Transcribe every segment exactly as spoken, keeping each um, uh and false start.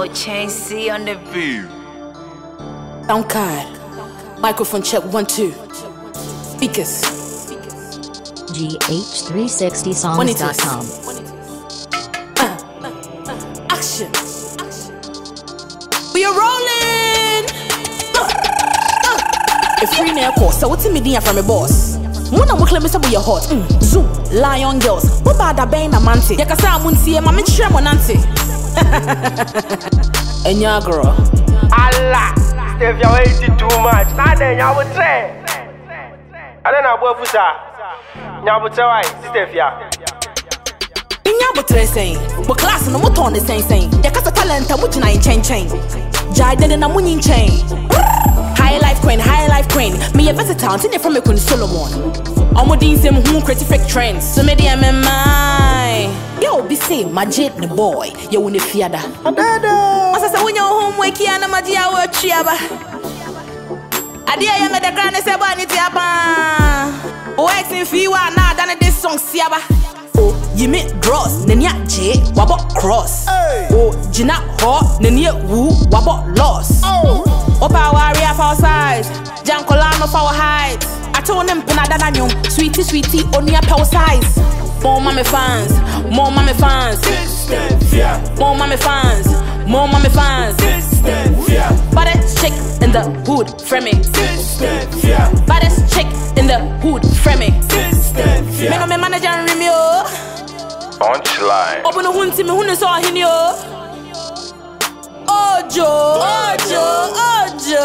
Yo, Chain C on the beat. Sound card. Microphone check one two. Speakers. G H three sixty songs dot com. Uh, action. We are rolling. Uh, uh. A free nail course. So what's in me from a boss? When I'm claiming some of your hot. Mm. Zoom. Lion girls. What about the bane a manti? Yakasa munsi. I'm in shame on auntie. And your girl. Allah. Steph, you're eating too much. Now then, you would say. I don't know what you say. You would say, why, Steph, yeah. In your butter saying, but class no more on the same thing. The cast of talent, I'm watching I chain chain. Jai did a winning chain. High life queen, high life queen. Me a versatile, seen it from a queen Solomon. I'm with these same who create fake trends. So maybe I'm in my. Yo, be say, my jet the boy. You win the fiada. I said, when you're home, wake you and a magia or chiaba. I dear you made the grand say, but it's yaba. Oh, ex in Fiwa, now done this song, Siaba. Oh, you meet dross, Nenya J, wabot cross. Oh, Gina hot, Nenya woo, wabot loss. Oh, Opa warrior for our size, Jankolano for our height. I told them Penadanium, sweetie, sweetie, only a power size. More mommy fans, more mommy fans, more mommy fans, more mommy fans. Baddest chick in the hood, framing. Baddest chick in the hood, framing. Me no me manager and rim yo. Punchline. Open the hood to me, who saw him yo. Ojo, Ojo,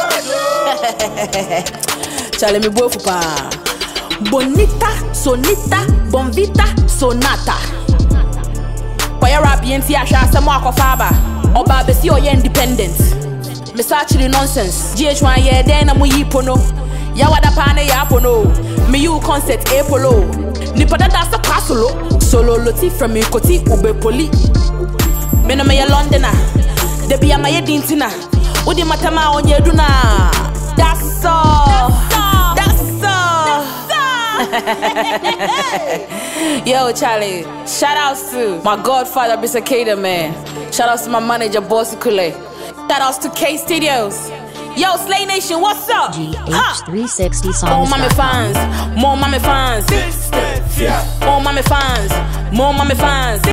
Ojo. Charlie me boy fupa. Bonita, sonita, bonvita, sonata. Kwa rap yenti asha samo akofaba. Oba besi oye independent. Me actually nonsense. G H one yeah then amu yipono. Ya wada pane ya pono. Me you concert e polo. Nipa dada sa pasolo. Solo loti from me koti ube poli. Me no me ya Londoner. Debi ya maye dintina. Udi matama onye duna. That's all. That's all. Yo, Charlie. Shout outs to my godfather, Mister Kader, man. Shout outs to my manager, Bossy Kule. Shout outs to K Studios. Yo, Slay Nation, what's up? G H three sixty songs. More mommy fans, more mommy fans. More mommy fans, more mommy fans.